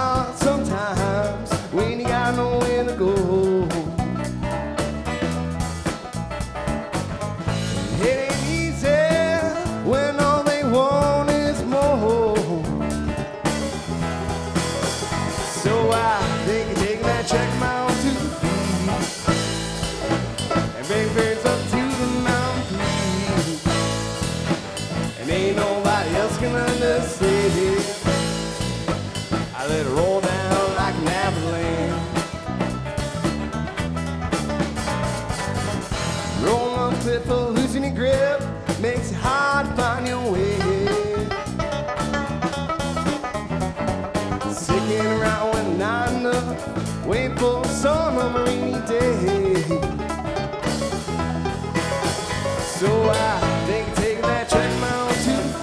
hard sometimes when you got nowhere to go. It ain't easy when all they want is more. So I think take that check amount to the feet and bring birds up to the mountain peak. And ain't nobody else can understand it. I let it roll down like an avalanche. Rolling on the cliff of losing your grip makes it hard to find your way. Sticking around when not enough, waiting for the sun on a rainy day. So I think taking that track mount to the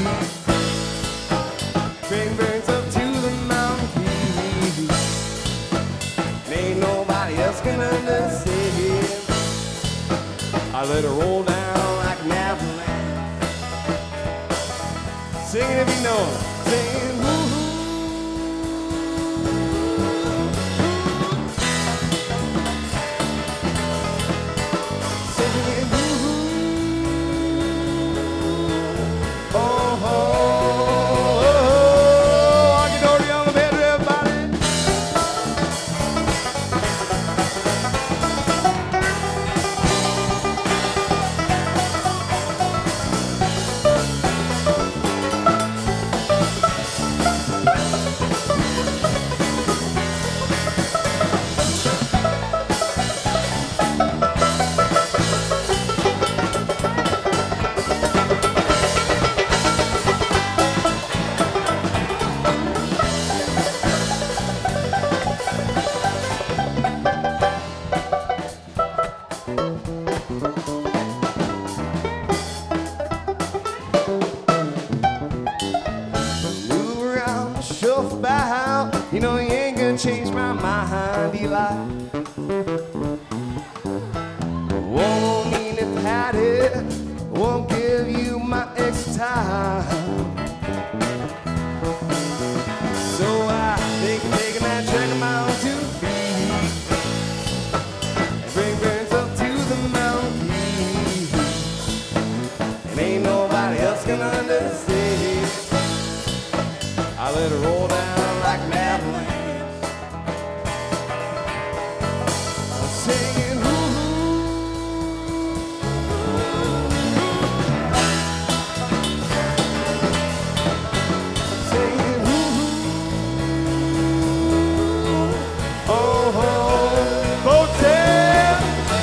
feet, bring burns up to the mountain peak. And ain't nobody else can understand. I let it roll down like an avalanche. Sing it if you know it. Sing woo. You know you ain't gonna change my mind, Eli. Won't mean if I had it, won't give you my extra time. So I think taking that track amount to the feet and bring burns up to the mountain peak. And ain't nobody else gonna understand. I let it roll down like an avalanche. I'm singing woo. Singing woo. Oh, oh, hotel.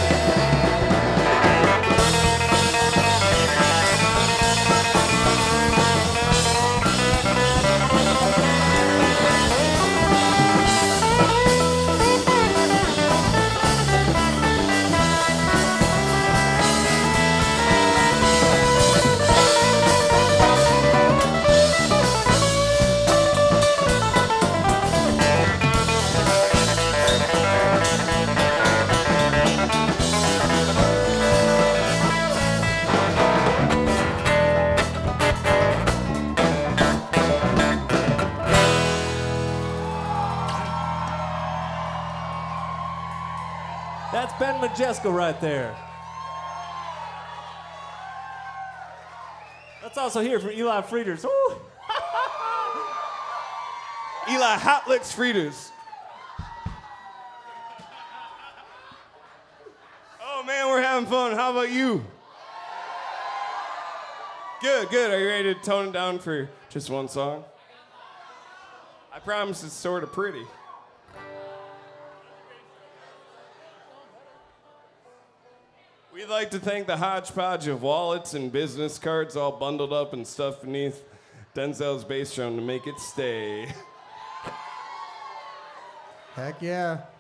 That's Ben Majesko right there. Let's also hear from Eli Frieders. Ooh. Eli Hot Licks Frieders. Oh man, we're having fun. How about you? Good, good. Are you ready to tone it down for just one song? I promise it's sort of pretty. We'd like to thank the hodgepodge of wallets and business cards all bundled up and stuffed beneath Denzel's bass drum to make it stay. Heck yeah.